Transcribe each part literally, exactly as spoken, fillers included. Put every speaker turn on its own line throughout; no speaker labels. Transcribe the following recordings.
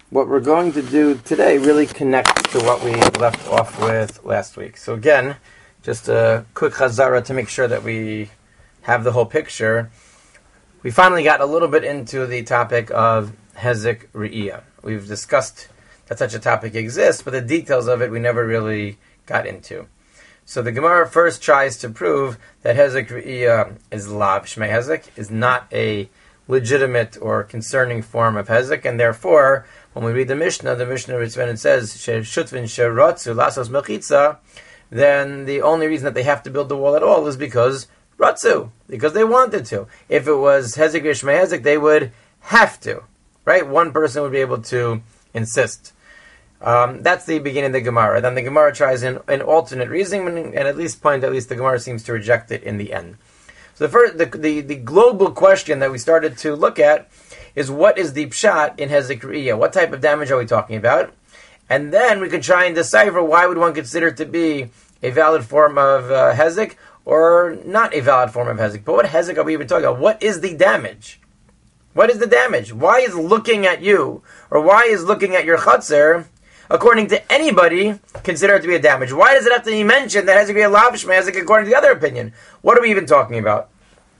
what we're going to do today really connects to what we left off with last week. So again, just a quick chazara to make sure that we have the whole picture. We finally got a little bit into the topic of Hezek Re'iyah. We've discussed that such a topic exists, but the details of it we never really got into. So the Gemara first tries to prove that Hezek Re'iyah is lav Shmei Hezek, is not a legitimate or concerning form of Hezek, and therefore, when we read the Mishnah, the Mishnah when it says Shutvin Sheratzu Lasos Mechitza, then the only reason that they have to build the wall at all is because Ratzu, because they wanted to. If it was Hezek Shmei Hezek, they would have to, right? One person would be able to insist. Um, that's the beginning of the Gemara. Then the Gemara tries an, an alternate reasoning, and at least point, at least the Gemara seems to reject it in the end. So the first, the, the, the global question that we started to look at is what is the pshat in Hezek Re'iyah? What type of damage are we talking about? And then we could try and decipher why would one consider it to be a valid form of uh, Hezek or not a valid form of Hezek. But what Hezek are we even talking about? What is the damage? What is the damage? Why is looking at you, or why is looking at your chutzner, according to anybody, considered to be a damage? Why does it have to be mentioned that Hezek Re'iyah lav Shmei Hezek according to the other opinion? What are we even talking about?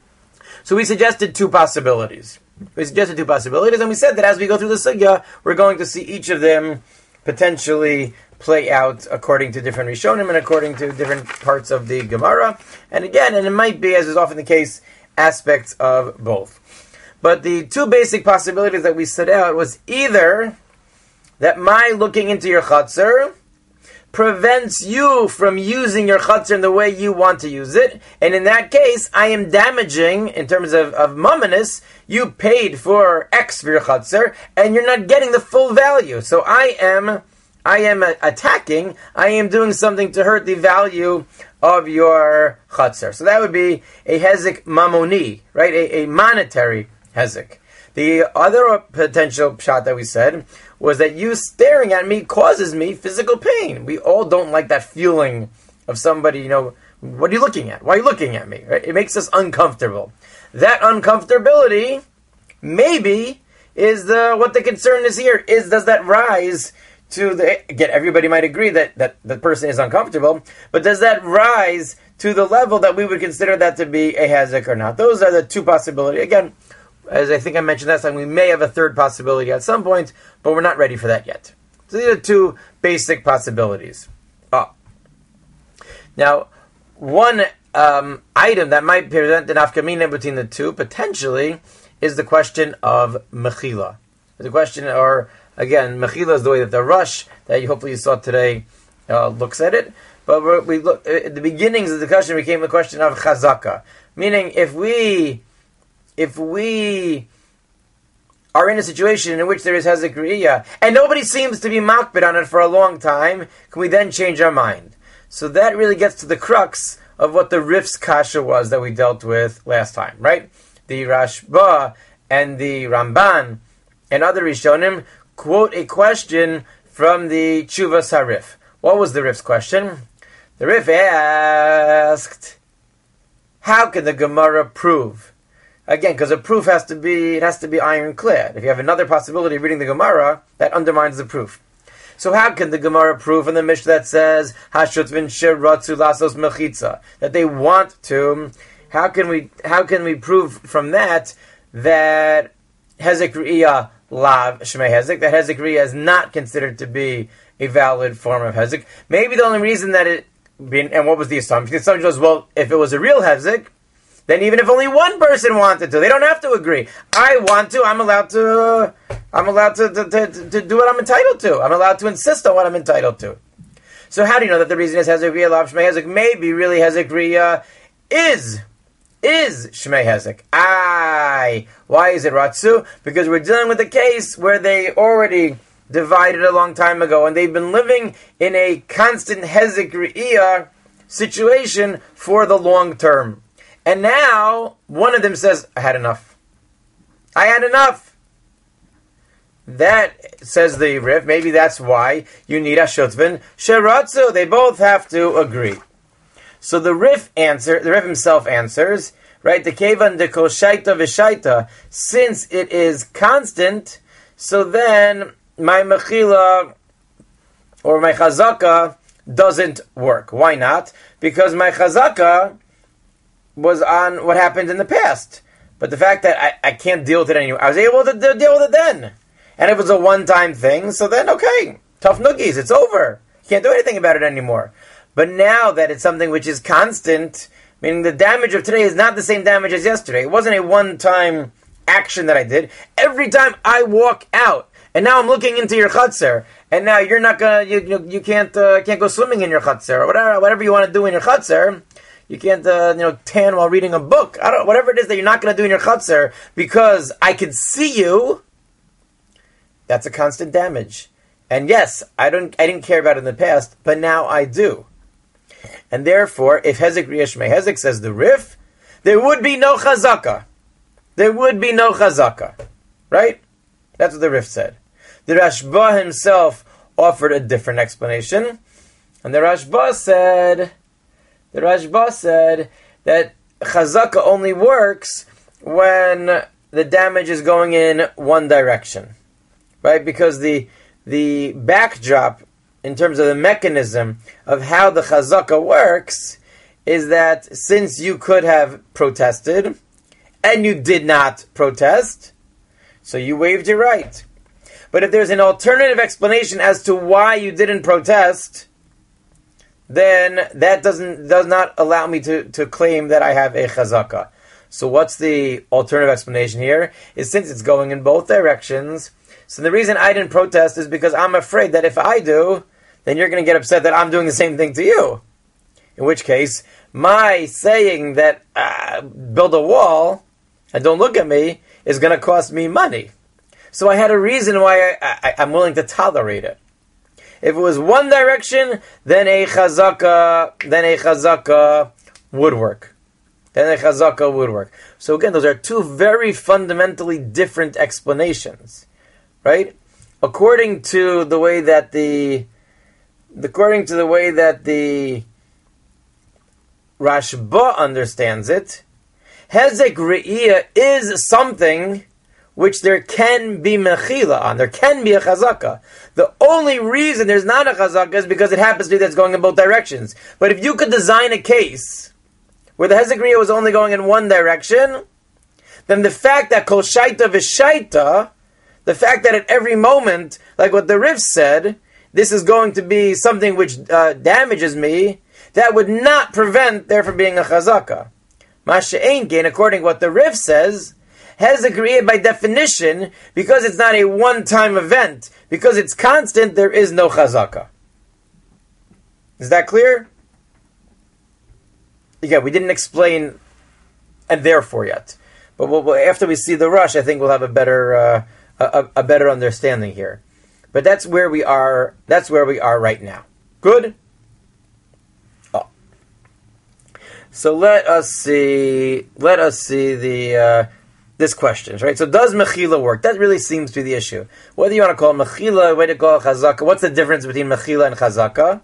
So we suggested two possibilities. We suggested two possibilities, and we said that as we go through the sugya, we're going to see each of them potentially play out according to different Rishonim and according to different parts of the Gemara. And again, and it might be, as is often the case, aspects of both. But the two basic possibilities that we set out was either that my looking into your chutzner prevents you from using your chutzner in the way you want to use it, and in that case, I am damaging, in terms of, of mumminess, you paid for X for your chutzner, and you're not getting the full value. So I am I am attacking, I am doing something to hurt the value of your chutzner. So that would be a Hezek Mamoni, right? A, a monetary Hezek. The other potential shot that we said was that you staring at me causes me physical pain. We all don't like that feeling of somebody, you know, what are you looking at? Why are you looking at me? Right? It makes us uncomfortable. That uncomfortability, maybe, is the what the concern is here. Is does that rise to the, again, everybody might agree that, that the person is uncomfortable, but does that rise to the level that we would consider that to be a Hezek or not? Those are the two possibilities. Again, as I think I mentioned last time, we may have a third possibility at some point, but we're not ready for that yet. So these are two basic possibilities. Oh. Now, one um, item that might present an nafkamina between the two, potentially, is the question of mechila. The question, or again, mechila is the way that the Rush, that you, hopefully you saw today, uh, looks at it. But we're, we look at the beginnings of the discussion became the question of chazaka, meaning if we If we are in a situation in which there is Hezek Re'iyah, and nobody seems to be makbid on it for a long time, can we then change our mind? So that really gets to the crux of what the Rif's kasha was that we dealt with last time, right? The Rashba and the Ramban and other Rishonim quote a question from the Tshuvas HaRif. What was the Rif's question? The Rif asked, how can the Gemara prove? Again, because a proof has to be, it has to be ironclad. If you have another possibility of reading the Gemara, that undermines the proof. So how can the Gemara prove in the Mishnah that says, Hashutvin Sheratzu Lasos Mechitza, that they want to, how can we, how can we prove from that, that Hezek Re'iyah lav Shmei Hezek, that Hezek Re'iyah is not considered to be a valid form of Hezek? Maybe the only reason that it, and what was the assumption? The assumption was, well, if it was a real Hezek, then even if only one person wanted to, they don't have to agree. I want to, I'm allowed to, I'm allowed to, to, to, to do what I'm entitled to. I'm allowed to insist on what I'm entitled to. So how do you know that the reason is Hezek Re'iyah lav Shmei Hezek? Maybe really Hezek Re'iyah is, is Shmei Hezek. Aye. Why is it Ratzu? Because we're dealing with a case where they already divided a long time ago, and they've been living in a constant Hezek Re'iyah situation for the long term. And now, one of them says, I had enough. I had enough. That, says the Rif, maybe that's why you need a Shutvin Sheratzu. They both have to agree. So the Rif answer, the Rif himself answers, right? The Kevan de Koshaita Vishaita, since it is constant, so then my mechila or my chazaka doesn't work. Why not? Because my chazaka was on what happened in the past. But the fact that I, I can't deal with it anymore, I was able to d- deal with it then. And it was a one-time thing, so then, okay, tough noogies, it's over. You can't do anything about it anymore. But now that it's something which is constant, meaning the damage of today is not the same damage as yesterday. It wasn't a one-time action that I did. Every time I walk out, and now I'm looking into your chutzner, and now you're not gonna, you you, you can't uh, can't go swimming in your chutzner, or whatever whatever you want to do in your chutzner. You can't uh, you know tan while reading a book. I don't whatever it is that you're not gonna do in your chutzner because I can see you. That's a constant damage. And yes, I don't I didn't care about it in the past, but now I do. And therefore, if Hezek Riyashmei Hezek says the Rif, there would be no chazaka. There would be no chazaka. Right? That's what the Rif said. The Rashba himself offered a different explanation. And the Rashba said, the Rashba said that chazaka only works when the damage is going in one direction. Right? Because the the backdrop in terms of the mechanism of how the chazaka works is that since you could have protested and you did not protest, so you waived your right. But if there's an alternative explanation as to why you didn't protest, then that doesn't does not allow me to, to claim that I have a chazaka. So what's the alternative explanation here? Is since it's going in both directions, so the reason I didn't protest is because I'm afraid that if I do, then you're going to get upset that I'm doing the same thing to you. In which case, my saying that uh, build a wall and don't look at me is going to cost me money. So I had a reason why I, I, I'm willing to tolerate it. If it was one direction, then a chazaka, then a chazaka would work. Then a chazaka would work. So again, those are two very fundamentally different explanations. Right? According to the way that the according to the way that the Rashba understands it, Hezek Re'iyah is something which there can be mechila on. There can be a chazaka. The only reason there's not a chazaka is because it happens to be that's going in both directions. But if you could design a case where the Hezek Re'iyah was only going in one direction, then the fact that kol shaita v'shaita, the fact that at every moment, like what the Rif said, this is going to be something which uh, damages me, that would not prevent there from being a chazaka. Masha'ein gain, according to what the Rif says, Hezek Re'iyah by definition, because it's not a one-time event, because it's constant, there is no chazaka. Is that clear? Yeah, we didn't explain and therefore yet. But we'll, after we see the rush, I think we'll have a better... Uh, A, a better understanding here, but that's where we are. That's where we are right now. Good. Oh. So let us see. Let us see the uh, this question. Right. So does mechila work? That really seems to be the issue. Whether you want to call it mechila, whether you call it chazaka, what's the difference between mechila and chazaka?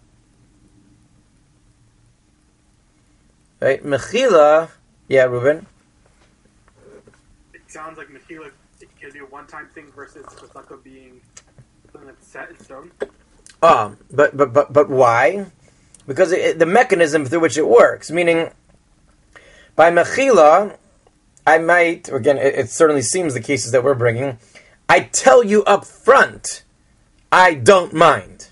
Right. Mechila. Yeah, Reuben.
It sounds like mechila can be a one-time thing versus chazaka being something that's set in stone.
Ah, but but but but why? Because it, the mechanism through which it works, meaning by mechila, I might, or again, it, it certainly seems the cases that we're bringing, I tell you up front, I don't mind.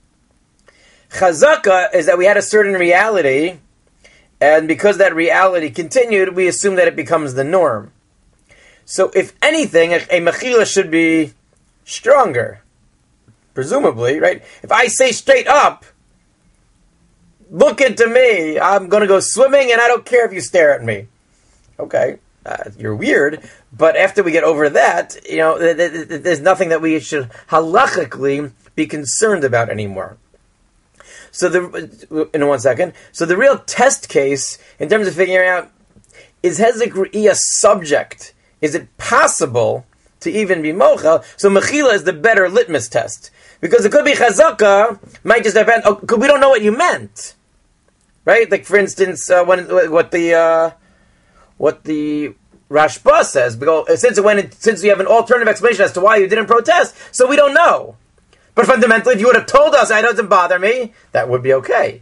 Chazaka is that we had a certain reality, and because that reality continued, we assume that it becomes the norm. So, if anything, a, a mechila should be stronger, presumably, right? If I say straight up, look into me, I'm going to go swimming, and I don't care if you stare at me. Okay, uh, you're weird, but after we get over that, you know, th- th- th- there's nothing that we should halachically be concerned about anymore. So, the in one second, so the real test case in terms of figuring out is Hezek Re'iyah subject. Is it possible to even be mochel? So mechila is the better litmus test. Because it could be chazaka, might just depend, oh, we don't know what you meant. Right? Like for instance, uh, when, what the, uh, what the Rashba says, because since it went in, since we have an alternative explanation as to why you didn't protest, so we don't know. But fundamentally, if you would have told us, it doesn't bother me, that would be okay.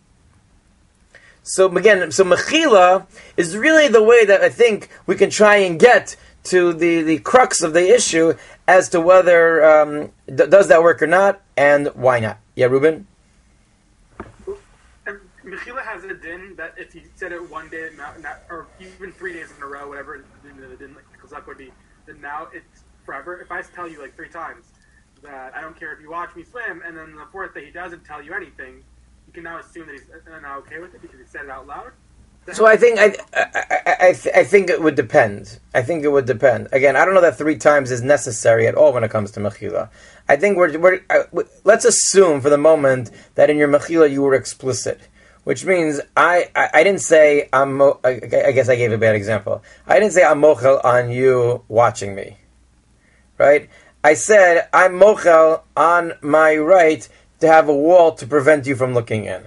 So again, so mechila is really the way that I think we can try and get to the, the crux of the issue as to whether um, d- does that work or not, and why not. Yeah, Ruben?
And mechila has a din that if you said it one day, not, not, or even three days in a row, whatever the din like would be, then now it's forever. If I tell you like three times that I don't care if you watch me swim, and then the fourth day he doesn't tell you anything, you can now assume that he's not okay with it because he said it out loud.
So I think I I I, I, th- I think it would depend. I think it would depend. Again, I don't know that three times is necessary at all when it comes to mechila. I think we're we're uh, let's assume for the moment that in your mechila you were explicit, which means I, I, I didn't say I'm. Mo- I, I guess I gave a bad example. I didn't say I'm mochel on you watching me, right? I said I'm mochel on my right to have a wall to prevent you from looking in.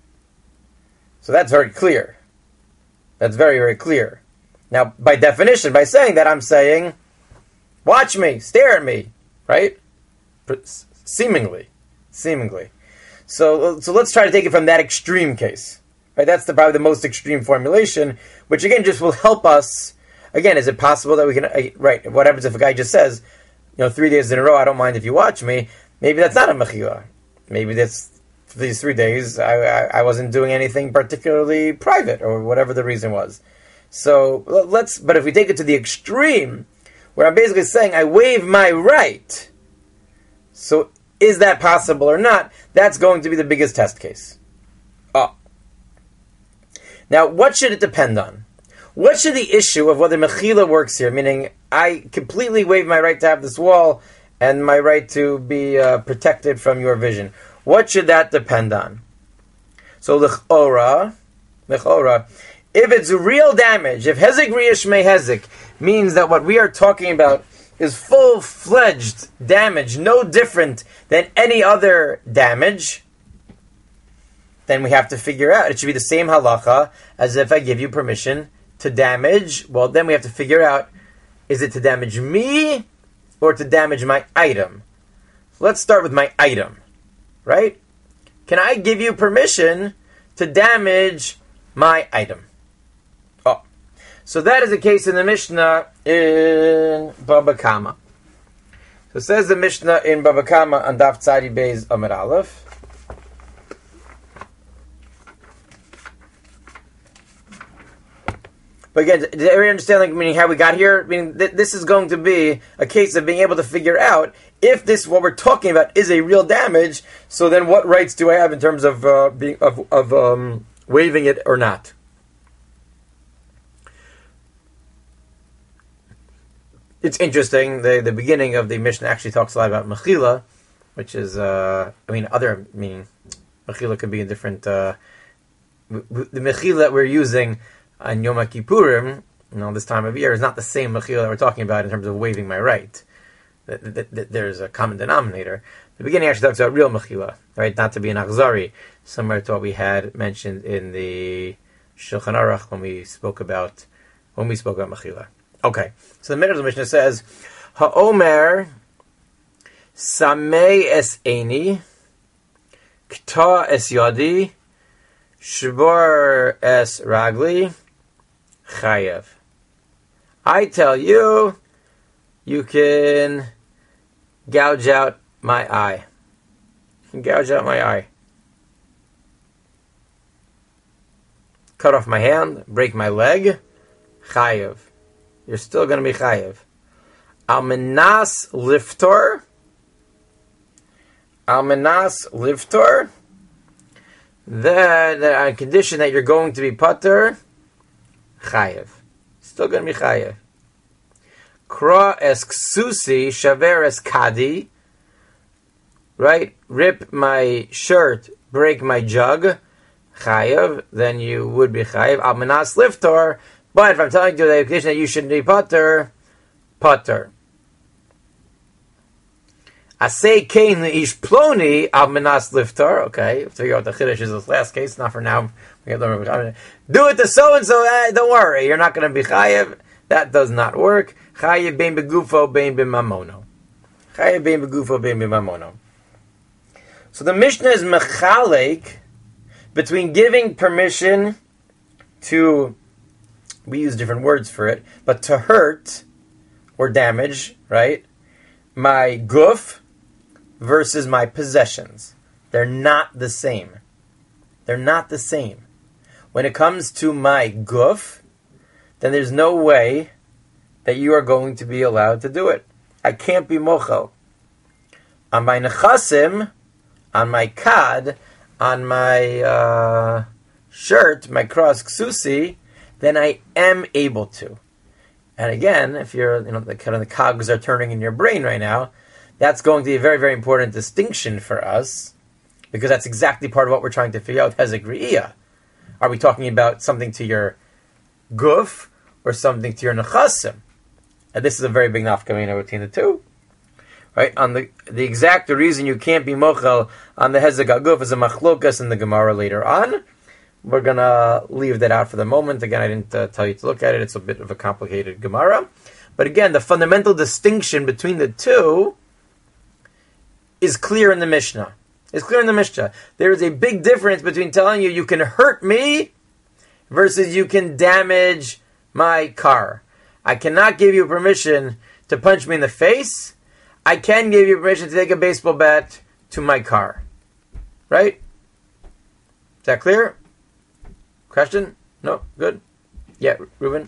So that's very clear. That's very, very clear. Now, by definition, by saying that, I'm saying, watch me, stare at me, right? Seemingly. Seemingly. So, so let's try to take it from that extreme case. Right? That's the, probably the most extreme formulation, which again just will help us. Again, is it possible that we can, uh, right, what happens if a guy just says, you know, three days in a row, I don't mind if you watch me, maybe that's not a mechila. Maybe that's, for these three days, I, I, I wasn't doing anything particularly private, or whatever the reason was. So, let's, but if we take it to the extreme, where I'm basically saying, I waive my right, so is that possible or not? That's going to be the biggest test case. Oh. Now, what should it depend on? What should the issue of whether mechila works here, meaning I completely waive my right to have this wall, and my right to be uh, protected from your vision. What should that depend on? So, l'chora, l'chora, if it's real damage, if hezek riyash me hezek, means that what we are talking about is full-fledged damage, no different than any other damage, then we have to figure out, it should be the same halacha as if I give you permission to damage. Well, then we have to figure out, is it to damage me, or to damage my item? Let's start with my item, right? Can I give you permission to damage my item? Oh, so that is the case in the Mishnah in Baba Kama. So it says the Mishnah in Baba Kama on Daf Tzadi Beis Amar Aleph. But again, did everyone understand, like, meaning how we got here? Meaning, th- this is going to be a case of being able to figure out if this, what we're talking about, is a real damage. So then, what rights do I have in terms of uh, being of of um, waiving it or not? It's interesting. The the beginning of the Mishnah actually talks a lot about mechila, which is, uh, I mean, other meaning. Mechila could be in different. Uh, the mechila that we're using on Yom Kippurim, you know, this time of year, is not the same mechila that we're talking about in terms of waiving my right. There's a common denominator. The beginning actually talks about real mechila, right? Not to be an achzari, similar to what we had mentioned in the Shulchan Aruch when we spoke about when we spoke about mechila. Okay, so the middle of the Mishnah says, Ha'omer samei es eini, kta es yadi, shbor es ragli, chayev. I tell you, you can gouge out my eye. You can gouge out my eye. Cut off my hand, break my leg, chayev. You're still going to be chayev. Almenas liftor. Almenas liftor. Then, on condition that you're going to be pater, chayev. Still going to be chayev. Kra es ksusi, shaver es kadi. Right? Rip my shirt, break my jug, chayev. Then you would be chayev. Almenas liftor. But if I'm telling you the condition that you shouldn't be pater, pater. Asay kain leish ploni almenas liftar. Okay, figure out what the chiddush is this last case. Not for now. We have to do it to so and so. Don't worry, you're not going to be chayev. That does not work. Chayev bein begufo bein b'mamono. Chayev bein begufo bein b'mamono. So the Mishnah is mechalek between giving permission to, we use different words for it, but to hurt or damage, right? My guf versus my possessions. They're not the same. They're not the same. When it comes to my guf, then there's no way that you are going to be allowed to do it. I can't be mochel. On my nechasim, on my kad, on my uh, shirt, my cross ksusi, then I am able to. And again, if you're, you know, the kind of the cogs are turning in your brain right now, that's going to be a very, very important distinction for us, because that's exactly part of what we're trying to figure out. Hezek Re'iyah. Are we talking about something to your guf or something to your nechasim? And this is a very big nafkamina between the two. Right? On the the exact reason you can't be mochel on the hezek aguf is a machlokas in the Gemara later on. We're going to leave that out for the moment. Again, I didn't uh, tell you to look at it. It's a bit of a complicated Gemara. But again, the fundamental distinction between the two is clear in the Mishnah. It's clear in the Mishnah. There is a big difference between telling you you can hurt me versus you can damage my car. I cannot give you permission to punch me in the face. I can give you permission to take a baseball bat to my car. Right? Is that clear? Question? No? Good? Yeah, Reuben?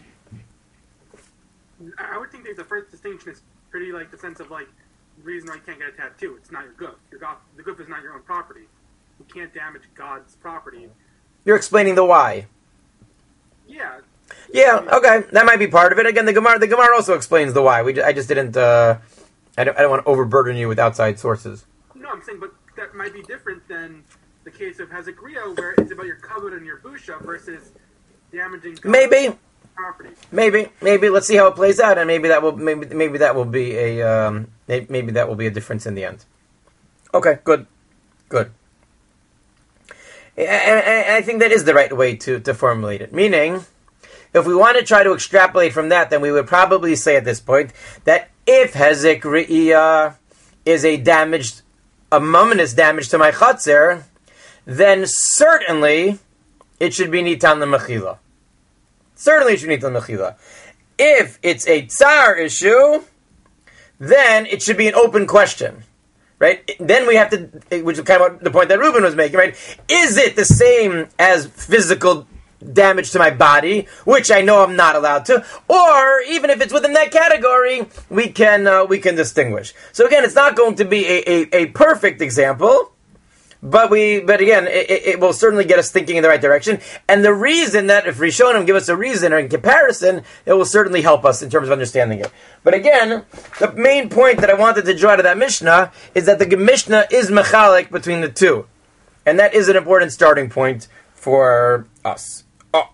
I would think that the first distinction is pretty like the sense of like the reason why you can't get a tattoo. It's not your guf. Your guf, the guf is not your own property. You can't damage God's property.
You're explaining the why.
Yeah.
Yeah. Okay. That might be part of it. Again, the Gemara. The Gemara also explains the why. We. Just, I just didn't. Uh, I don't. I don't want to overburden you with outside sources.
No, I'm saying, but that might be different than the case of Hezekiah, where it's about your covet and your busha versus damaging God's
maybe.
property.
Maybe. Maybe. Let's see how it plays out, and maybe that will. Maybe. Maybe that will be a. Um, maybe that will be a difference in the end. Okay. Good. Good. And, and I think that is the right way to, to formulate it. Meaning, if we want to try to extrapolate from that, then we would probably say at this point that if Hezek Re'iyah is a damaged, a momentous damage to my Chatzer, then certainly it should be Nitan L'Mechila. Certainly it should be Nitan L'Mechila. If it's a Tsar issue, then it should be an open question. Right? Then we have to, which is kind of the point that Reuben was making, right? Is it the same as physical damage to my body, which I know I'm not allowed to, or even if it's within that category, we can uh, we can distinguish. So again, it's not going to be a, a, a perfect example, but we but again, it, it will certainly get us thinking in the right direction. And the reason that if Rishonim give us a reason or in comparison, it will certainly help us in terms of understanding it. But again, the main point that I wanted to draw out of that Mishnah is that the Mishnah is mechalik between the two, and that is an important starting point for us. Oh.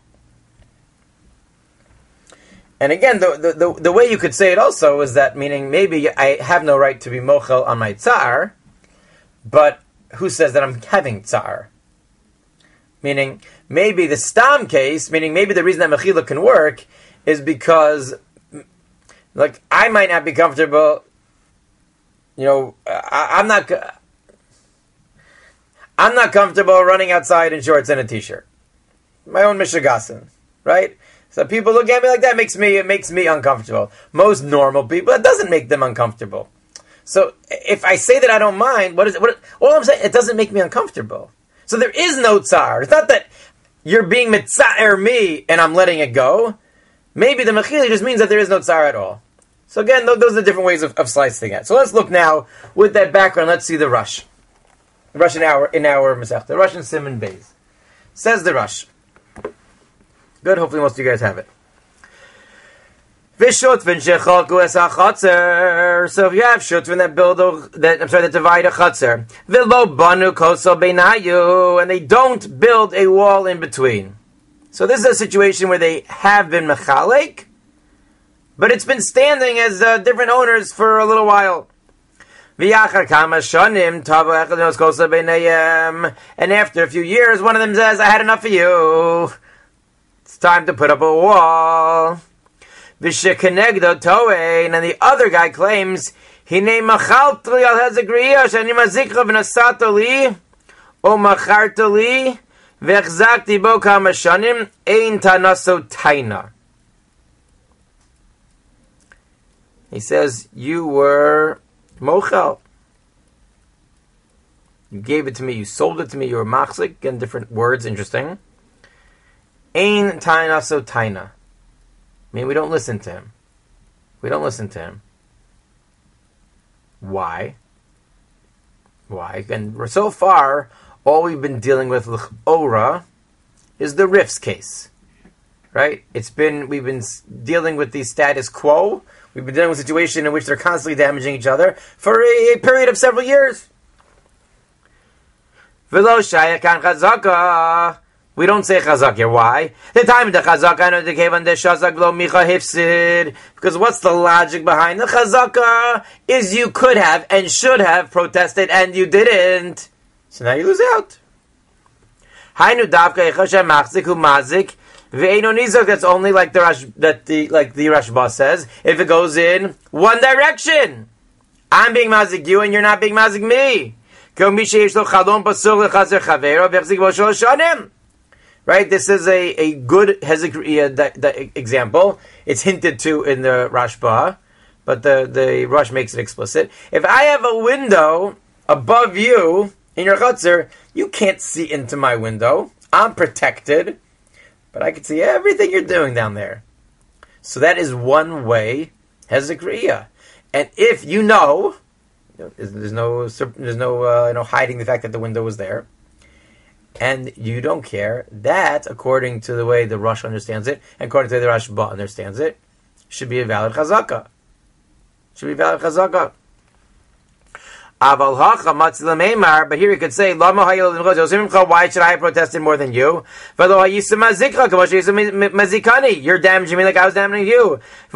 And again, the, the the the way you could say it also is that meaning maybe I have no right to be mochel on my tsar, but who says that I'm having tsar? Meaning, maybe the stam case, meaning maybe the reason that mechila can work is because, like, I might not be comfortable, you know, I, I'm not, I'm not comfortable running outside in shorts and a t-shirt. My own Mishigasin, right? So people look at me like that, makes me, it makes me uncomfortable. Most normal people, it doesn't make them uncomfortable. So if I say that I don't mind, what is it? What, all I'm saying, it doesn't make me uncomfortable. So there is no tsar. It's not that you're being mitza'er me and I'm letting it go. Maybe the mechila just means that there is no tsar at all. So again, those are different ways of, of slicing it. So let's look now with that background. Let's see the Rush. The Rush in our in our Masech. The Rush in Simon Beis. Says the Rush. Good. Hopefully most of you guys have it. So if you have shutvin that build a, that I'm sorry that divide a chatzar, and they don't build a wall in between. So this is a situation where they have been mechalek, but it's been standing as uh, different owners for a little while. And after a few years, one of them says, "I had enough of you. It's time to put up a wall." V'shekenegdo toein, and the other guy claims, Hinei machalto li al hezegriya, shani mazikra v'nasato li, o macharto li, v'echzakti bo kama shanim, ein tanaso taina. He says, you were mochel. You gave it to me, you sold it to me, you were machzik. Again, different words, interesting. Ein tanaso taina. I mean, we don't listen to him. We don't listen to him. Why? Why? And so far, all we've been dealing with, l'chora, is the Rif's case. Right? It's been, we've been dealing with the status quo. We've been dealing with a situation in which they're constantly damaging each other for a, a period of several years. V'lo shaya kan chazaka. We don't say chazak here. Why? The time of the chazaka, I know the cave on the shazak lo micha hifsid. Because what's the logic behind the chazaka? Is you could have and should have protested and you didn't. So now you lose out. Hainu davka echashem machzik hu mazik. Ve'eno nizok. That's only like the Rash, that the like the Rashba says. If it goes in one direction, I'm being mazik you and you're not being mazik me. Right, this is a, a good Hezekriya example. It's hinted to in the Rashba, but the, the Rush makes it explicit. If I have a window above you in your chutzner, you can't see into my window. I'm protected, but I can see everything you're doing down there. So that is one way Hezekriya. And if you know, there's no there's no uh, you know hiding the fact that the window was there, and you don't care, that, according to the way the Rush understands it, and according to the way the Rashba understands it, should be a valid chazaka. Should be a valid chazaka. But here you could say, why should I have protested more than you? You're damaging me like I was damaging you.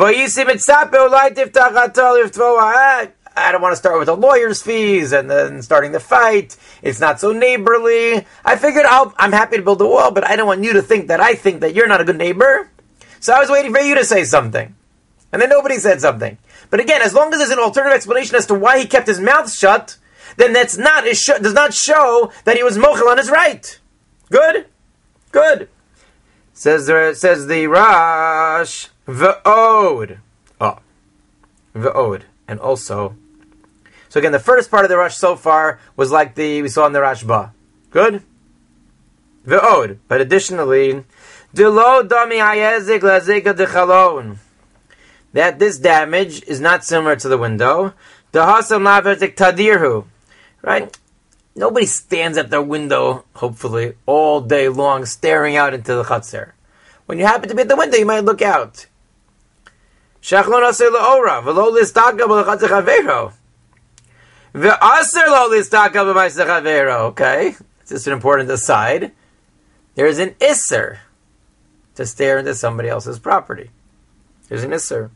I don't want to start with the lawyer's fees and then starting the fight. It's not so neighborly. I figured I'll, I'm happy to build a wall, but I don't want you to think that I think that you're not a good neighbor. So I was waiting for you to say something. And then nobody said something. But again, as long as there's an alternative explanation as to why he kept his mouth shut, then that's not, it sh- does not show that he was mochel on his right. Good? Good. Says the, says the Rash, V'od. Oh. V'od. And also, so again, the first part of the Rush so far was like the we saw in the Rashba. Good? Ve'od. But additionally, Delo dami hayezik lazika dechalon. That this damage is not similar to the window. Dehasam lavertik tadirhu. Right? Nobody stands at their window, hopefully, all day long, staring out into the chutzner. When you happen to be at the window, you might look out. Shachlon aser le'ora, v'lo listaka b'lechatze chavero. V'aser lo listaka b'maise chavero. Okay? It's just an important aside. There's an isser to stare into somebody else's property. There's an isser.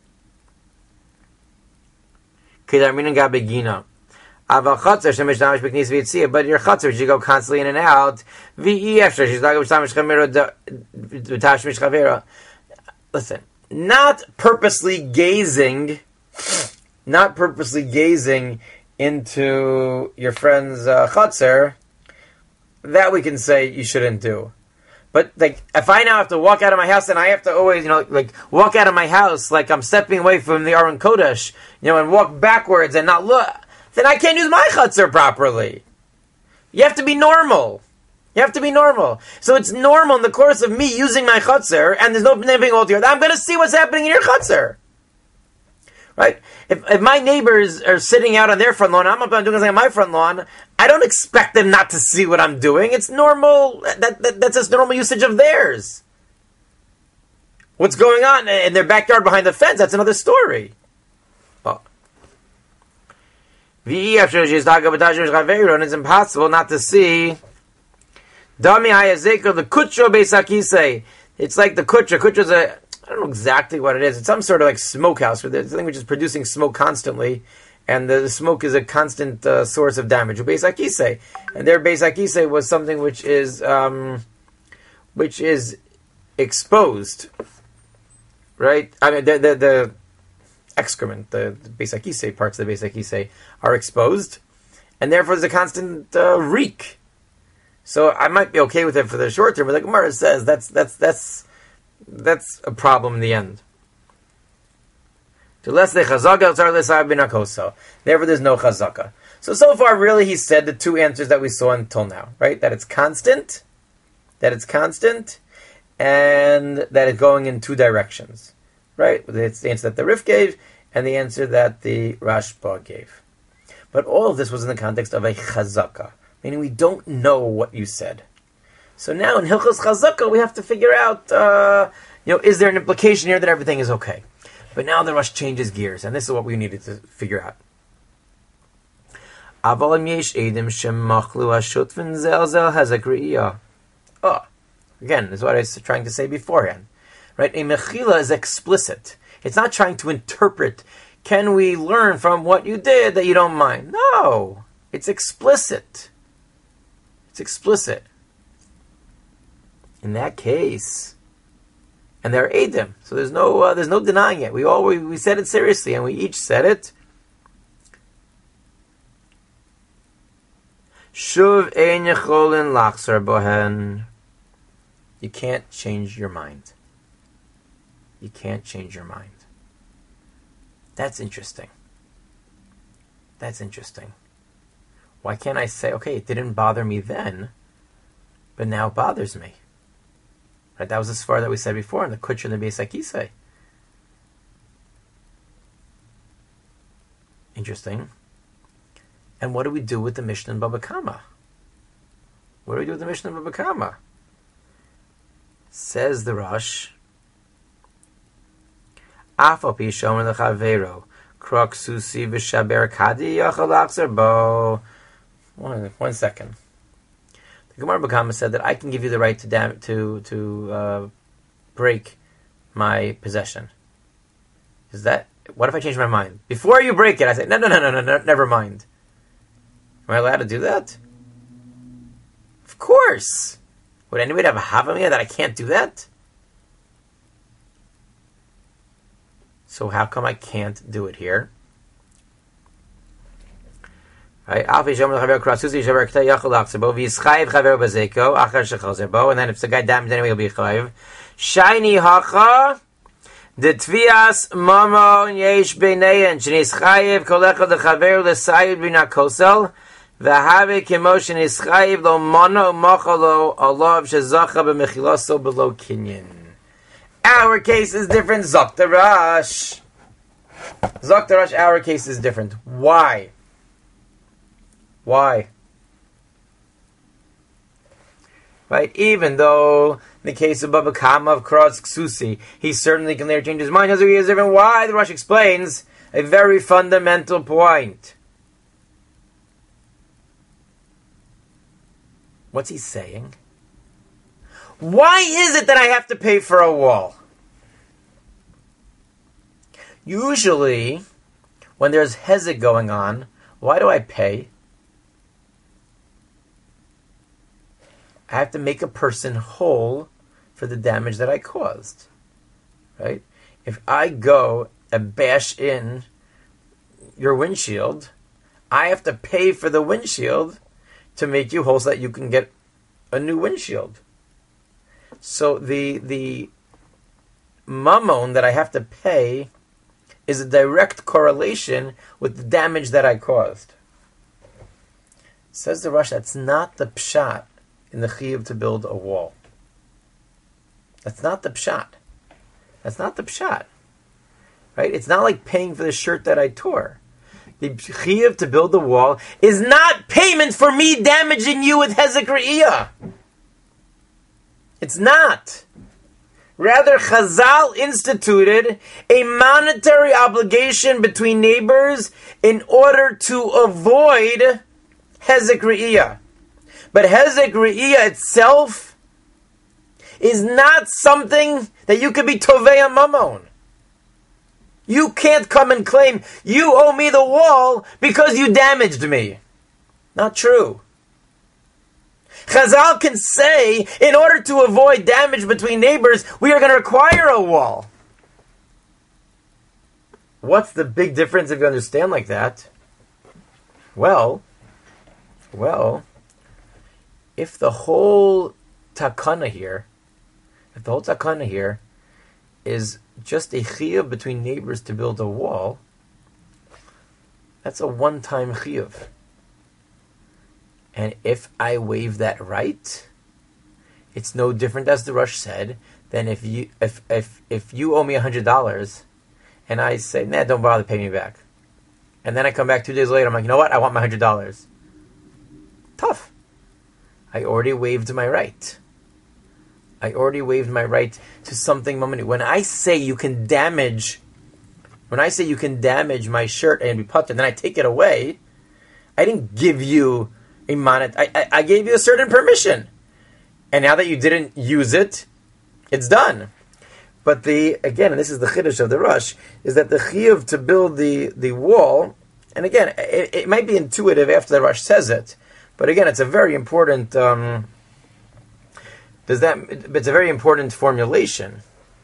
Kedarmin gabegina. Aval chatzer shemesh damish b'knis v'yitzia. But your chatzer, you go constantly in and out. V'i efshar, she's like b'tamish chavero, b'tashmish chavero. Listen. Not purposely gazing, not purposely gazing into your friend's uh, chutzner, that we can say you shouldn't do. But like, if I now have to walk out of my house and I have to always, you know, like walk out of my house like I'm stepping away from the Aron Kodesh, you know, and walk backwards and not look, then I can't use my chutzner properly. You have to be normal. You have to be normal. So it's normal in the course of me using my chutzner, and there's no neighboring altogether. I'm going to see what's happening in your chutzner. Right? If, if my neighbors are sitting out on their front lawn, I'm up doing something on my front lawn, I don't expect them not to see what I'm doing. It's normal. That, that That's just normal usage of theirs. What's going on in their backyard behind the fence, that's another story. Oh. And it's impossible not to see Dami hayazeka, the kutra beisakise. It's like the kutra. Kutra is a, I don't know exactly what it is. It's some sort of like smokehouse, where there's a thing which is producing smoke constantly, and the, the smoke is a constant uh, source of damage. Beisakise, and their beisakise was something which is, um, which is exposed, right? I mean, the the, the excrement, the, the Beis HaKisei, parts of the Beis HaKisei are exposed, and therefore there's a constant uh, reek. So I might be okay with it for the short term, but the Gemara says that's that's that's that's a problem in the end. Therefore, there's no chazaka. So so far, really, he said the two answers that we saw until now, right? That it's constant, that it's constant, and that it's going in two directions, right? It's the answer that the Rif gave and the answer that the Rashba gave. But all of this was in the context of a chazaka, meaning we don't know what you said. So now in Hilchos Chazaka, we have to figure out, uh, you know, is there an implication here that everything is okay? But now the Rosh changes gears, and this is what we needed to figure out. Oh, again, this is what I was trying to say beforehand. Right? A mechila is explicit. It's not trying to interpret, can we learn from what you did that you don't mind? No! It's explicit. It's explicit. In that case, and they're Eidim, so there's no uh, there's no denying it. We all we, we said it seriously, and we each said it. Shuv ein yecholin lachzor bohen. You can't change your mind. You can't change your mind. That's interesting. That's interesting. Why can't I say, okay, it didn't bother me then, but now it bothers me? Right? That was the svar that we said before in the Kutcher and the Beis HaKisei. Interesting. And what do we do with the Mishnah in Baba Kama? What do we do with the Mishnah in Baba Kama? Says the Rosh, Afal pi shomer lechavero krok susi v'shaber kadi yachal achzer bo. One, one second. The Gemara Baba Kama said that I can give you the right to dam- to to uh, break my possession. Is that? What if I change my mind before you break it? I say no, no, no, no, no, no, never mind. Am I allowed to do that? Of course. Would anybody have a havamia that I can't do that? So how come I can't do it here? Right? And then if the guy damaged anyway, he'll be chayiv. Shiny hacha the tvias mamon yesh beinein shenis chayiv kolecha dechaver lesayid bina kosel. V'have kemoshin is chayiv lo mono mochalo alav shezacha b'mechilaso below kinyan. Our case is different. Zok Rosh. Zok Rosh, our case is different. Why? Why? Right? Even though in the case of Baba Kama of Kros Ksusi, he certainly can later change his mind. Has is different. Why? The Rosh explains a very fundamental point. What's he saying? Why is it that I have to pay for a wall? Usually, when there's hezek going on, why do I pay? I have to make a person whole for the damage that I caused. Right? If I go and bash in your windshield, I have to pay for the windshield to make you whole so that you can get a new windshield. So the the mammon that I have to pay is a direct correlation with the damage that I caused. Says the Rosh, that's not the pshat in the chiyuv to build a wall. That's not the pshat. That's not the pshat. Right? It's not like paying for the shirt that I tore. The chiyuv to build the wall is not payment for me damaging you with hezek re'iyah. It's not. Rather, Chazal instituted a monetary obligation between neighbors in order to avoid hezek re'iyah. But hezek re'iyah itself is not something that you could be tovei mamon. You can't come and claim, you owe me the wall because you damaged me. Not true. Chazal can say, in order to avoid damage between neighbors, we are going to require a wall. what's the big difference if you understand like that? Well, well, if the whole takana here, if the whole takana here is just a chiyuv between neighbors to build a wall, that's a one-time chiyuv. And if I waive that right, it's no different, as the Rosh said, than if you if if if you owe me a hundred dollars, and I say, nah, don't bother, pay me back, and then I come back two days later, I'm like, you know what, I want my hundred dollars. Tough. I already waived my right. I already waived my right to something momentarily. When I say you can damage, when I say you can damage my shirt and be putter, and then I take it away, I didn't give you a monet. I, I, I gave you a certain permission. And now that you didn't use it, it's done. But the again, and this is the chiddush of the Rosh, is that the chiyuv to build the, the wall, and again, it, it might be intuitive after the Rosh says it, but again, it's a very important. Um, does that? It's a very important formulation.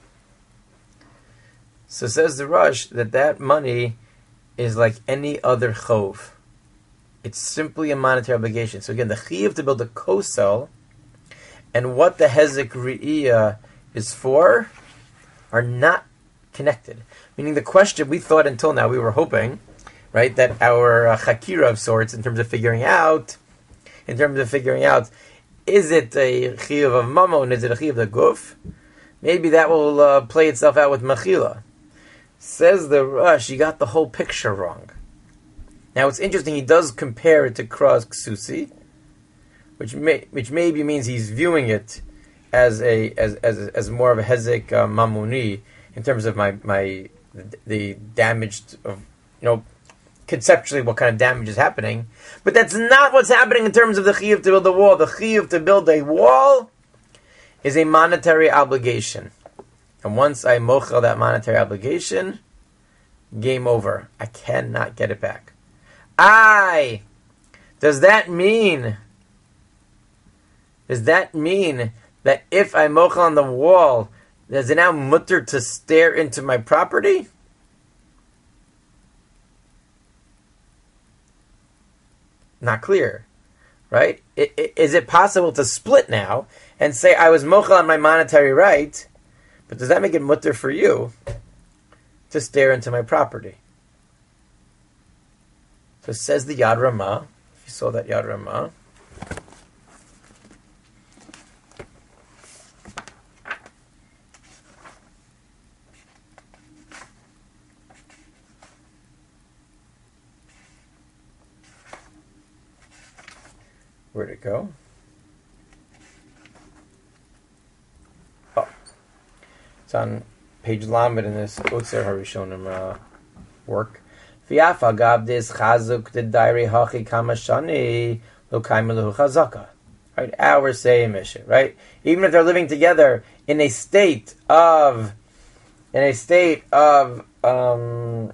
So says the Rosh that that money is like any other chov. It's simply a monetary obligation. So again, the chiyuv to build a kosel and what the hezek re'iyah is for are not connected. Meaning the question we thought until now, we were hoping, right, that our uh, chakira of sorts, in terms of figuring out, in terms of figuring out, is it a chiyuv of mamon, is it a chiyuv of guf? Maybe that will uh, play itself out with mechila. Says the Rosh, you got the whole picture wrong. Now it's interesting, he does compare it to Kras Ksusi, which may, which maybe means he's viewing it as a as as, as more of a hezek uh, mamoni in terms of my my the damaged of, you know, conceptually what kind of damage is happening, but that's not what's happening in terms of the chiyuv to build a wall. The chiyuv to build a wall is a monetary obligation, and once I mochel that monetary obligation, game over. I cannot get it back. I does that mean? Does that mean that if I mochel on the wall, is it now mutter to stare into my property? Not clear, right? I, I, is it possible to split now and say I was mochel on my monetary right, but does that make it mutter for you to stare into my property? So says the Yad Ramah, if you saw that Yad Ramah, where'd it go? Oh, it's on page Lamed in this Utzer Harishonim uh, work. V'yafa gabdis chazuk the diary hachi kamashani lokaimeluhu chazaka. Right, our same issue. Right, even if they're living together in a state of, in a state of um,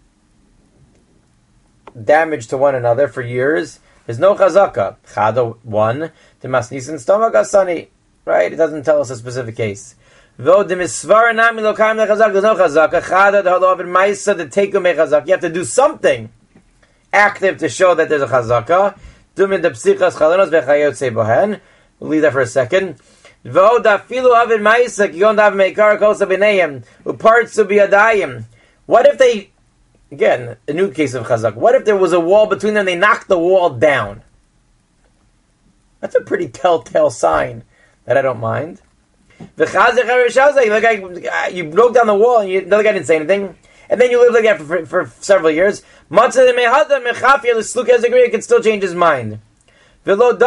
damage to one another for years. There's no chazaka. Chada one, the masnisin stomach asani. Right? It doesn't tell us a specific case. Though the misvara nami lokaim lechazaka, there's no chazaka. Chada the halav and ma'isa the tekum mechazaka. You have to do something active to show that there's a chazaka. Dumin the psichas chalenos v'chayot sebohen. We'll leave that for a second. Though the filu avid ma'isa kigon dav meikar kosa b'neim upartsu b'yadayim. What if they? Again, a new case of chazak. What if there was a wall between them and they knocked the wall down? That's a pretty telltale sign that I don't mind. The chazak, you broke down the wall and you, the other guy didn't say anything. And then you lived like that for, for, for several years. It can still change his mind. It's not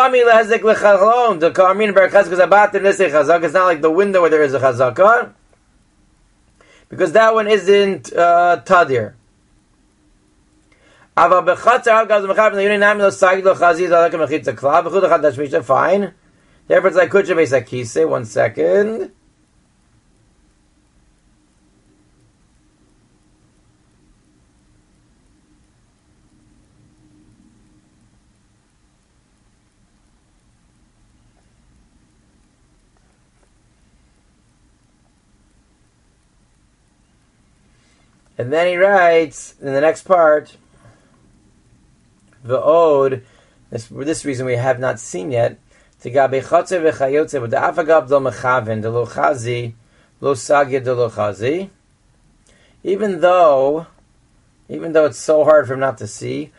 like the window where there is a chazaka. Because that one isn't uh, tadir. Fine. Therefore, it's like kucha beisakise. One second. And then he writes in the next part, the ode, this, for this reason we have not seen yet, even though, even though it's so hard for him not to see,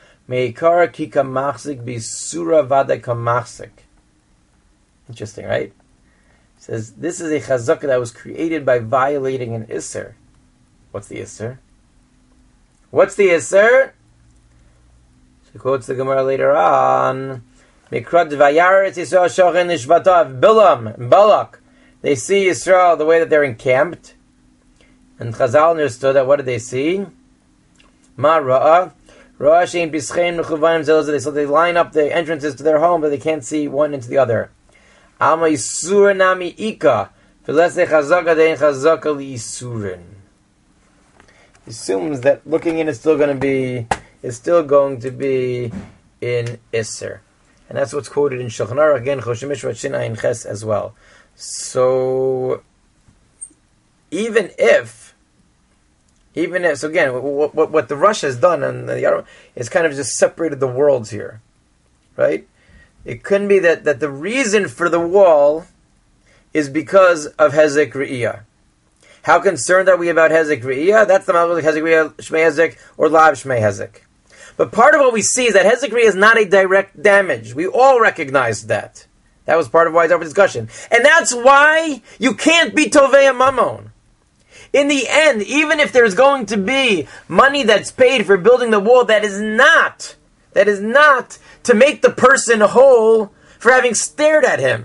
interesting, right? It says, this is a chazaka that was created by violating an isser. What's the isser? What's the isser? She quotes the Gemara later on. Bilam, Balak. They see Yisrael the way that they're encamped. And Chazal understood that what did they see? Ma ra'ah. Ra'ah she'im bischein mechuvanim zelazeh. So they line up the entrances to their home, but they can't see one into the other. Alma Yisura nami ika. V'lesei chazaka dein chazaka li Yisurin. Assumes that looking in is still going to be is still going to be in Isser. And that's what's quoted in Shulchan Aruch, again, Choshen Mishpat Shin Ayin Ches as well. So, even if, even if, so again, what, what, what the Rush has done and the other is kind of just separated the worlds here, right? It couldn't be that, that the reason for the wall is because of Hezek Re'iyah. How concerned are we about Hezek Re'iyah? That's the Malchus Hezek Re'iyah, Shmei Hezek, or Lav Shmei Hezek. But part of what we see is that Hezek Re'iyah is not a direct damage. We all recognize that. That was part of why it's up for discussion. And that's why you can't be Tovei Mamon. In the end, even if there's going to be money that's paid for building the wall, that is not, that is not to make the person whole for having stared at him.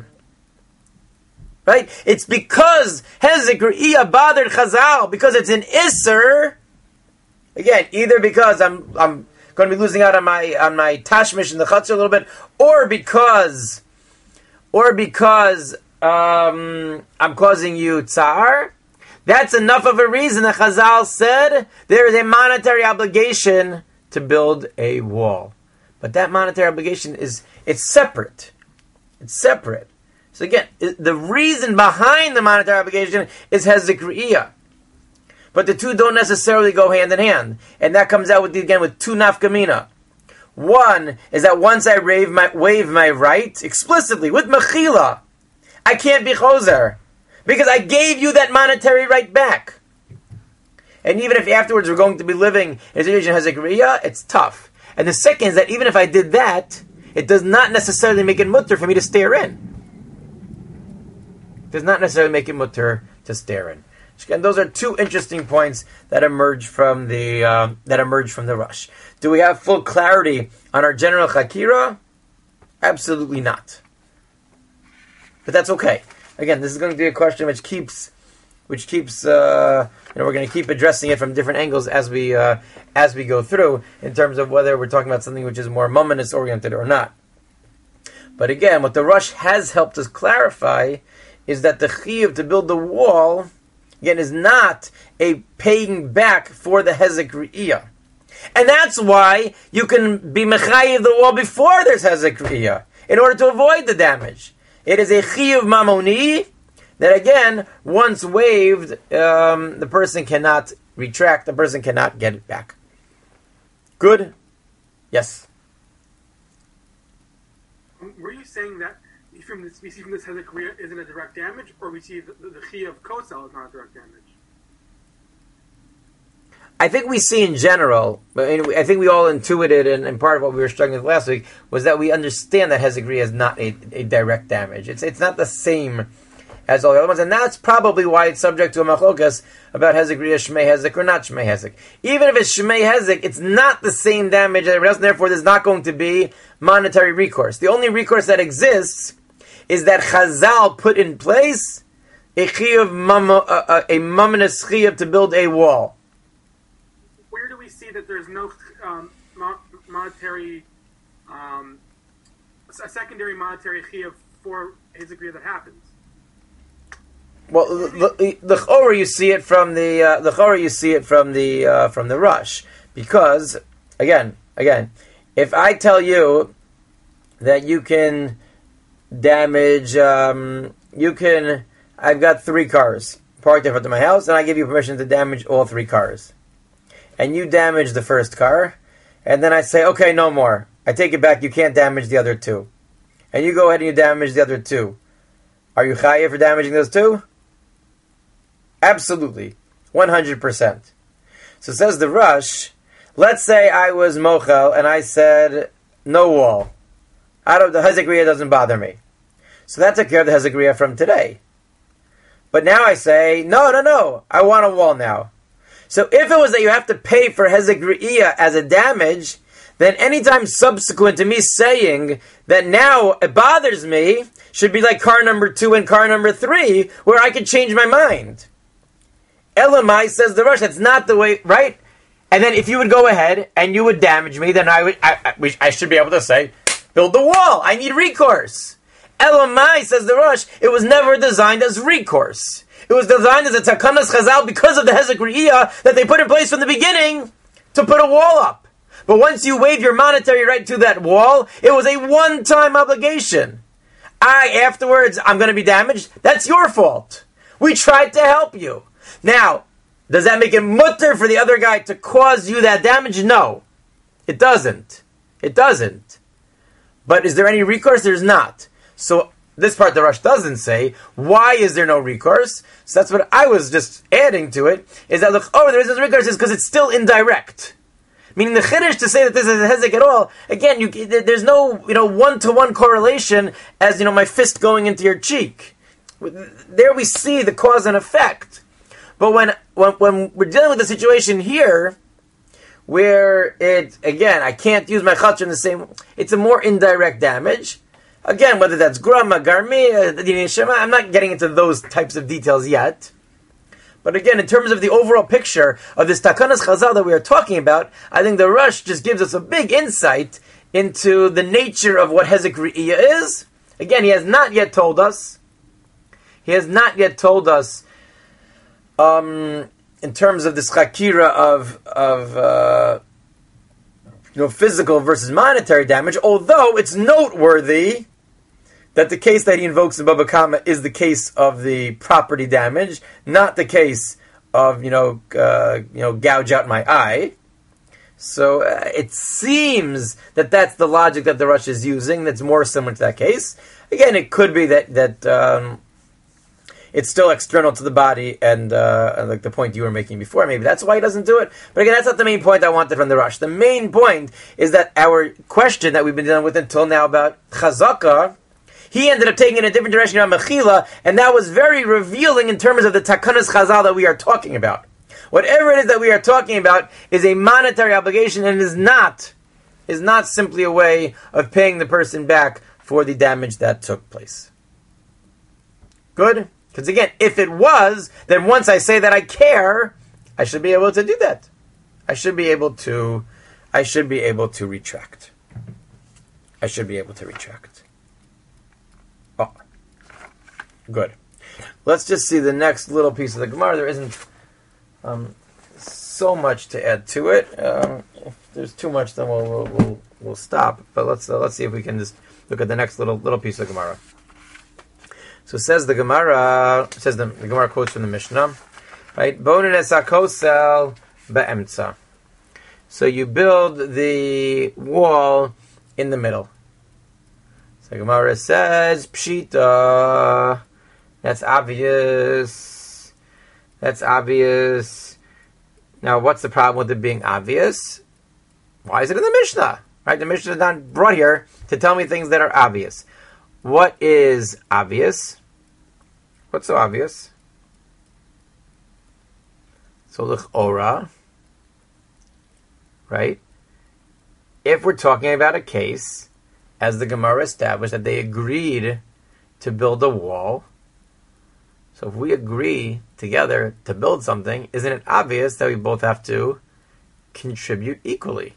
Right? It's because Hezek Re'iyah bothered Chazal, because it's an Isser. Again, either because I'm I'm going to be losing out on my on my tashmish in the chutzner a little bit, or because, or because um, I'm causing you tsar. That's enough of a reason that Chazal said there is a monetary obligation to build a wall, but that monetary obligation is it's separate. It's separate. So again, the reason behind the monetary obligation is Hezek Re'iyah. But the two don't necessarily go hand in hand. And that comes out with again with two nafkamina. One is that once I waive my, waive my right, explicitly, with mechila, I can't be choser. Because I gave you that monetary right back. And even if afterwards we're going to be living in a situation of Hezek Re'iyah, it's tough. And the second is that even if I did that, it does not necessarily make it mutter for me to stare in. It does not necessarily make it mutter to stare in. And those are two interesting points that emerge from the uh, that emerge from the Rush. Do we have full clarity on our general Chakira? Absolutely not. But that's okay. Again, this is going to be a question which keeps, which keeps, uh, you know, we're going to keep addressing it from different angles as we uh, as we go through in terms of whether we're talking about something which is more Mamonis oriented or not. But again, what the Rush has helped us clarify is that the chiyuv to build the wall, again, is not a paying back for the Hezek Re'iyah. And that's why you can be mechayiv the wall before there's Hezek Re'iyah, in order to avoid the damage. It is a chiyuv mamoni that, again, once waived, um, the person cannot retract, the person cannot get it back. Good? Yes?
Were you saying that from this, we see from this Hezek Re'iyah isn't a direct damage, or we see the, the, the chiyuv of kosel is not a direct damage?
I think we see in general, I, mean, I think we all intuited, and, and part of what we were struggling with last week was that we understand that Hezek Re'iyah is not a, a direct damage. It's it's not the same as all the other ones, and that's probably why it's subject to a machlokas about Hezek Re'iyah, Shmei Hezek, or not Shmei Hezek. Even if it's Shmei Hezek, it's not the same damage as everybody else, and therefore there's not going to be monetary recourse. The only recourse that exists is that Chazal put in place a chiyuv mamo, uh, a mamonis chiyuv to build a wall.
Where do we see that there's no um, mo- monetary, um, a secondary monetary chiyuv for Hezek Re'iyah that happens?
Well, the the chora you see it from the uh, the chora you see it from the uh, from the Rush, because again again, if I tell you that you can damage, um, you can. I've got three cars parked in front of my house, and I give you permission to damage all three cars. and you damage the first car, and then I say, okay, no more. I take it back, you can't damage the other two. And you go ahead and you damage the other two. Are you chayiv for damaging those two? Absolutely. one hundred percent. So says the Rush, let's say I was mochel and I said, no wall. Out of the hezekriya doesn't bother me. So that took care of the hezekriya from today. But now I say, no, no, no, I want a wall now. So if it was that you have to pay for hezekriya as a damage, then anytime subsequent to me saying that now it bothers me, should be like car number two and car number three, where I could change my mind. Elamai, says the Rush, that's not the way, right? And then if you would go ahead and you would damage me, then I would, I, I, I should be able to say, build the wall, I need recourse. Elamai, says the Rush, it was never designed as recourse. It was designed as a takanas chazal because of the hezek re'iyah that they put in place from the beginning to put a wall up. But once you waive your monetary right to that wall, it was a one-time obligation. I, afterwards, I'm going to be damaged. That's your fault. We tried to help you. Now, does that make it mutter for the other guy to cause you that damage? No. It doesn't. It doesn't. But is there any recourse? There's not. So, this part the Rush doesn't say. Why is there no recourse? So that's what I was just adding to it. Is that, look, oh, there is no recourse is because it's still indirect. Meaning the chiddush to say that this is a hezek at all, again, you, there's no, you know, one-to-one correlation as, you know, my fist going into your cheek. There we see the cause and effect. But when, when, when we're dealing with the situation here, where it, again, I can't use my chatzar in the same, it's a more indirect damage. Again, whether that's grama, garmi, I'm not getting into those types of details yet. But again, in terms of the overall picture of this takanas chazal that we are talking about, I think the Rush just gives us a big insight into the nature of what hezek re'iyah is. Again, he has not yet told us. He has not yet told us, um, in terms of this chakira of of uh, you know physical versus monetary damage. Although it's noteworthy that the case that he invokes in Baba Kama is the case of the property damage, not the case of, you know, uh, you know, gouge out my eye. So uh, it seems that that's the logic that the Rush is using. That's more similar to that case. Again, it could be that that um, it's still external to the body, and uh, like the point you were making before. Maybe that's why he doesn't do it. But again, that's not the main point I wanted from the Rush. The main point is that our question that we've been dealing with until now about chazaka, he ended up taking in a different direction on Mechila, and that was very revealing in terms of the takanas chazal that we are talking about. Whatever it is that we are talking about is a monetary obligation, and is not is not simply a way of paying the person back for the damage that took place. Good? Because again, if it was, then once I say that I care, I should be able to do that. I should be able to I should be able to retract. I should be able to retract. Oh, good. Let's just see the next little piece of the Gemara. There isn't um, so much to add to it. Um, if there's too much, then we'll we'll, we'll, we'll stop. But let's uh, let's see if we can just look at the next little little piece of Gemara. So it says the Gemara. It says the, the Gemara quotes from the Mishnah, right? Bonin es hakosel be'emtza. So you build the wall in the middle. So Gemara says, Pshita, that's obvious, that's obvious. Now, what's the problem with it being obvious? Why is it in the Mishnah? Right? The Mishnah is not brought here to tell me things that are obvious. What is obvious? What's so obvious? So, l'chora, right? If we're talking about a case, as the Gemara established, that they agreed to build a wall. So if we agree together to build something, isn't it obvious that we both have to contribute equally?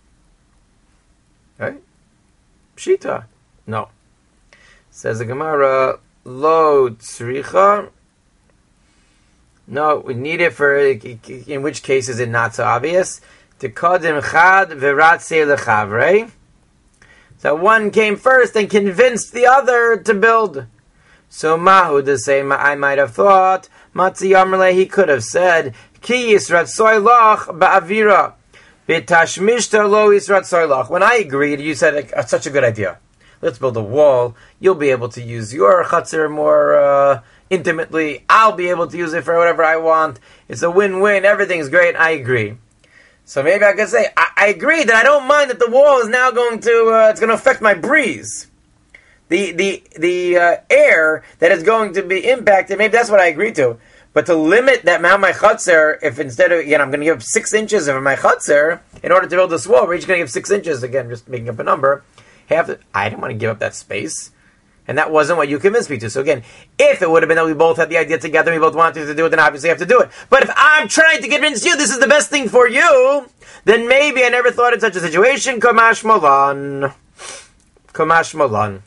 Right? Pshita. No. Says the Gemara, Lo tzricha. No, we need it for, in which case is it not so obvious? Tekadim chad v'ratzeh lechavrei. So one came first and convinced the other to build. So Mahu, to say, I might have thought, Matzi Yamrle, he could have said, Ki yisrat soylach ba'avira. B'tashmishta lo yisrat soylach. When I agreed, you said it's such a good idea. Let's build a wall. You'll be able to use your chutzner more uh, intimately. I'll be able to use it for whatever I want. It's a win-win. Everything's great. I agree. So maybe I could say, I, I agree that I don't mind that the wall is now going to, uh, it's going to affect my breeze. The the the uh, air that is going to be impacted, maybe that's what I agree to. But to limit that amount of my chutzner, if instead of, again, I'm going to give six inches of my chutzner, in order to build this wall, we're each going to give six inches, again, just making up a number. Half the, I didn't want to give up that space. And that wasn't what you convinced me to. So again, if it would have been that we both had the idea together, we both wanted to do it, then obviously I have to do it. But if I'm trying to convince you this is the best thing for you, then maybe I never thought in such a situation. Kamash Malan. Kamash Malan.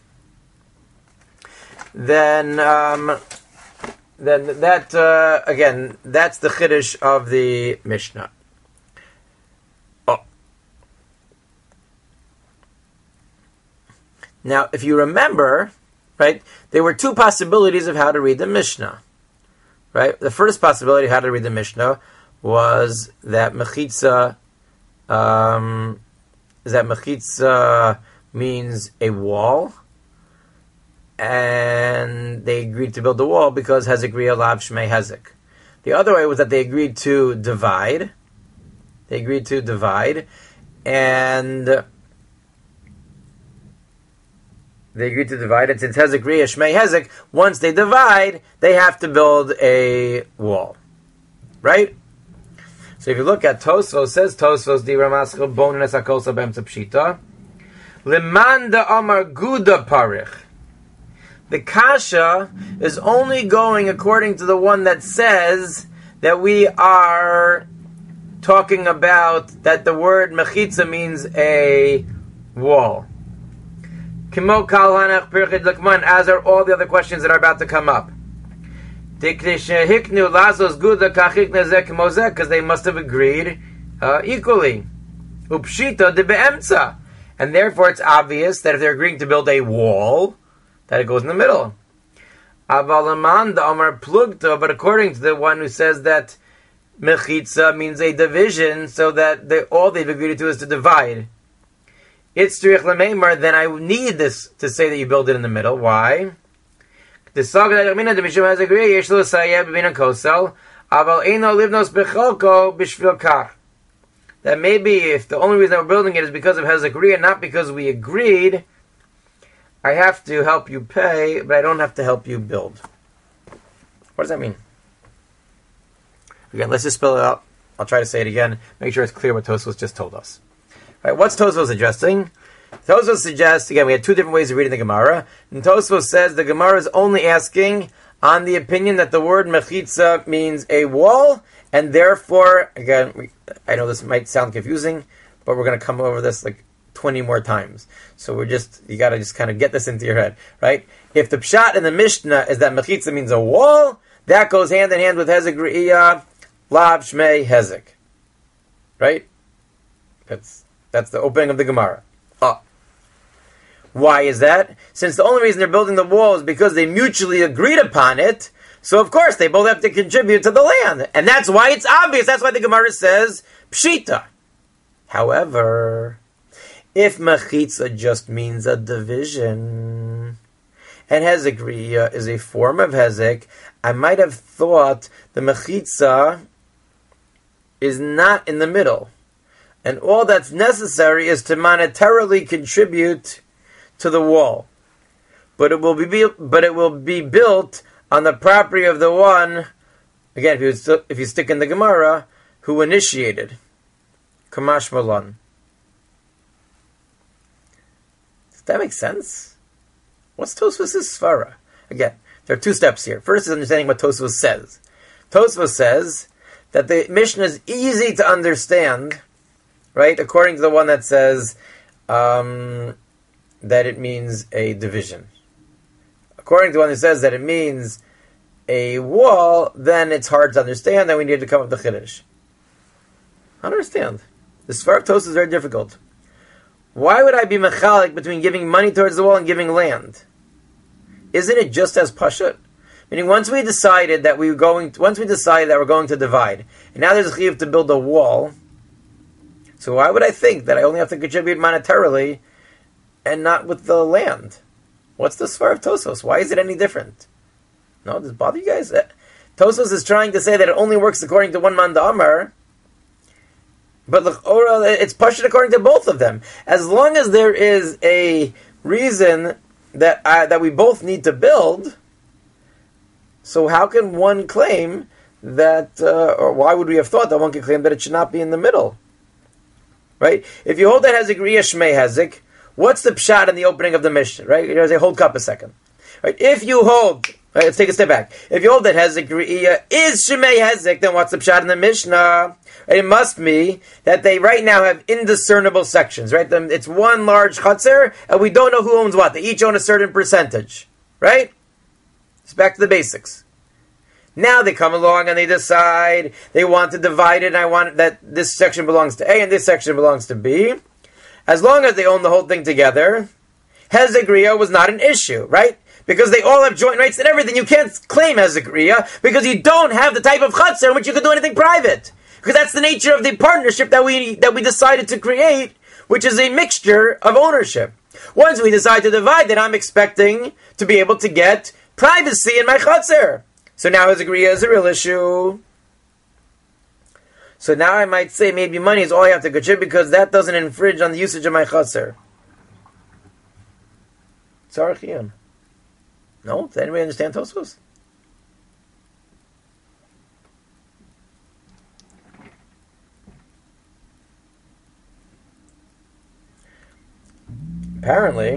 Then, um, then that, uh, again, that's the chiddush of the Mishnah. Now, if you remember, right, there were two possibilities of how to read the Mishnah, right? The first possibility of how to read the Mishnah was that mechitza, um, is that mechitza means a wall, and they agreed to build the wall because hezekri alav shmei hezek. The other way was that they agreed to divide. They agreed to divide, and they agreed to divide it. Since Hezek Riyah Shmei Hezek, once they divide, they have to build a wall. Right? So if you look at Tosfos, says Tosfos, Di Ramaschel Bonis Akosa Bemtza Pshita, Lemanda Amar Guda Parich. The Kasha is only going according to the one that says that we are talking about that the word Mechitza means a wall. Kimo kal hanach pirchid lakman, as are all the other questions that are about to come up. Because they must have agreed uh, equally. Upshita de be'emtza. And therefore it's obvious that if they're agreeing to build a wall, that it goes in the middle. Avalaman da amar plugta, but according to the one who says that mechitza means a division, so that they, all they've agreed to is to divide. It's Tzrich L'meimar, then I need this to say that you build it in the middle. Why? That maybe if the only reason we're building it is because of Hezek Riyah, not because we agreed, I have to help you pay, but I don't have to help you build. What does that mean? Again, let's just spell it out. I'll try to say it again. Make sure it's clear what Tosfos just told us. Right, what's Tosfos suggesting? Tosfos suggests, again, we had two different ways of reading the Gemara. And Tosfos says the Gemara is only asking on the opinion that the word mechitza means a wall, and therefore, again, we, I know this might sound confusing, but we're going to come over this like twenty more times. So we're just, you got to just kind of get this into your head, right? If the pshat in the Mishnah is that mechitza means a wall, that goes hand in hand with hezek re'iyah, lav shmei hezek. Right? That's That's the opening of the Gemara. Oh. Why is that? Since the only reason they're building the wall is because they mutually agreed upon it, so of course they both have to contribute to the land. And that's why it's obvious. That's why the Gemara says, Pshita. However, if Mechitza just means a division, and Hezek Riyah is a form of Hezek, I might have thought the Mechitza is not in the middle. And all that's necessary is to monetarily contribute to the wall. But it will be but it will be built on the property of the one, again, if you, st- if you stick in the Gemara, who initiated. Kamash Malan. Does that make sense? What's Tosfos' svara? Again, there are two steps here. First is understanding what Tosfos says. Tosfos says that the Mishnah is easy to understand, right? According to the one that says um, that it means a division. According to the one that says that it means a wall, then it's hard to understand, then we need to come up with the Chiddush. I don't understand. The Sfar of Tosfos is very difficult. Why would I be mechalik between giving money towards the wall and giving land? Isn't it just as pashut? Meaning, once we decided that we were going, once we decided that we're going to divide, and now there's a chiyuv to build a wall. So why would I think that I only have to contribute monetarily and not with the land? What's the svar of Tosos? Why is it any different? No, does it bother you guys? Tosos is trying to say that it only works according to one man da'amar, but it's pashut according to both of them. As long as there is a reason that I, that we both need to build, so how can one claim that, uh, or why would we have thought that one could claim that it should not be in the middle? Right? If you hold that Hezek Riyah Shmei Hezek, what's the pshat in the opening of the Mishnah? Right? You know, say, hold cup a second. Right? If you hold, right, let's take a step back. If you hold that Hezek Riyah is Shmei Hezek, then what's the pshat in the Mishnah? Right? It must be that they right now have indiscernible sections. Right? It's one large chutzner, and we don't know who owns what. They each own a certain percentage. Right? It's back to the basics. Now they come along and they decide they want to divide it, and I want that this section belongs to A and this section belongs to B. As long as they own the whole thing together, Hezek Riyah was not an issue, right? Because they all have joint rights and everything. You can't claim Hezek Riyah because you don't have the type of chutzner in which you can do anything private. Because that's the nature of the partnership that we that we decided to create, which is a mixture of ownership. Once we decide to divide, then I'm expecting to be able to get privacy in my chutzner. So now Hezek Riyah is a real issue. So now I might say maybe money is all I have to contribute because that doesn't infringe on the usage of my chutzner. Tzarech. No? Does anybody understand Tosfos? Apparently,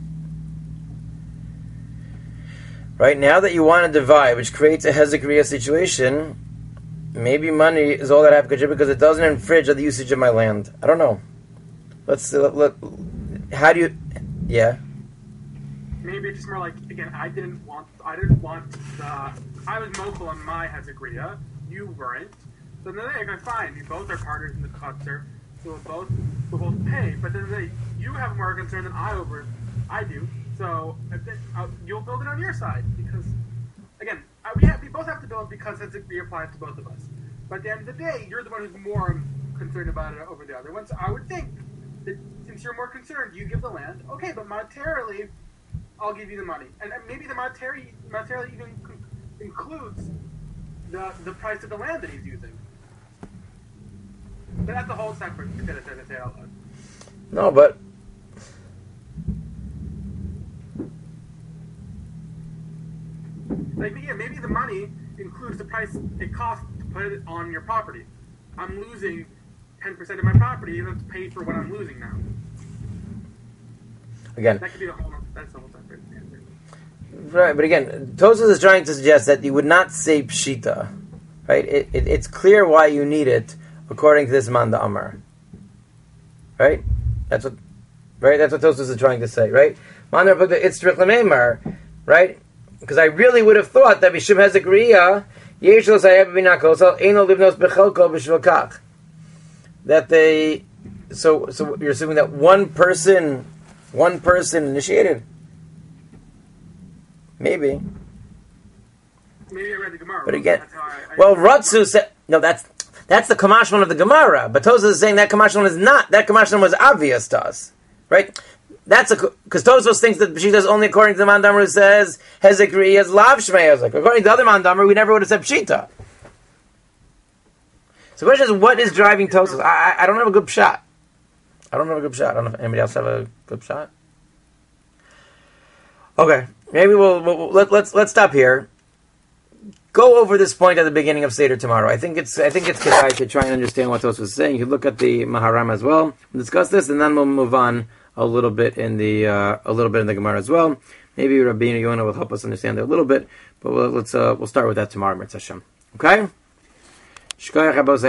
right now that you want to divide, which creates a Hezek Riyah situation, maybe money is all that I have to contribute because it doesn't infringe on the usage of my land. I don't know. Let's uh, let, how do you? Yeah.
Maybe it's just more like, again, I didn't want, I didn't want the, I was mobile on my Hezek Riyah, you weren't. So then they go, fine, you both are partners in the chutzner, so we'll both, we'll both pay. But then they, you have more concern than I over, I do. So then, uh, you'll build it on your side because, again, I, we, have, we both have to build because Hezek Riyah applies to both of us. But at the end of the day, you're the one who's more concerned about it over the other one. So I would think that since you're more concerned, you give the land. Okay, but monetarily, I'll give you the money, and maybe the monetary monetarily even includes the the price of the land that he's using. But that's a whole separate detail.
No, but
like yeah, maybe the money includes the price it costs to put it on your property. I'm losing ten percent of my property, you have to pay for what I'm losing now.
Again,
that could be the whole. That's the whole separate answer.
Right, but again, Tosfos is trying to suggest that you would not say pshita, right? It, it, it's clear why you need it according to this man da'amar, right? That's what, right? That's what Tosfos is trying to say, right? Man da'amar, it's tzrich l'meimar, right? Because I really would have thought that Mishum Hezek Riyah yesh lo sayeh b'minakos eino livnos bechelko b'shvil kach. That they, so so you're assuming that one person. One person initiated. Maybe.
Maybe I read the Gemara.
But again,
that's how I, I
well, Ratzu said, no, that's that's the Kamashman of the Gemara. But Tosfos is saying that Kamashman is not. That Kamashman was obvious to us. Right? That's a, because Tosfos thinks that Pshita is only according to the Man Damar who says, Hezek Riyah is Lav Shmei Hezek. According to the other Man Damar, we never would have said Pshita. So the question is, what is driving Tosfos? I, I, I don't have a good shot. I don't have a good shot. I don't know if anybody else have a good shot. Okay, maybe we'll, we'll let, let's let's stop here. Go over this point at the beginning of Seder tomorrow. I think it's I think it's good to try and understand what Tosfos was saying. You can look at the Maharam as well. We'll discuss this, and then we'll move on a little bit in the uh, a little bit in the Gemara as well. Maybe Rabbeinu Yonah will help us understand it a little bit, but we'll, let's uh, we'll start with that tomorrow, Mitzvah Hashem. Okay.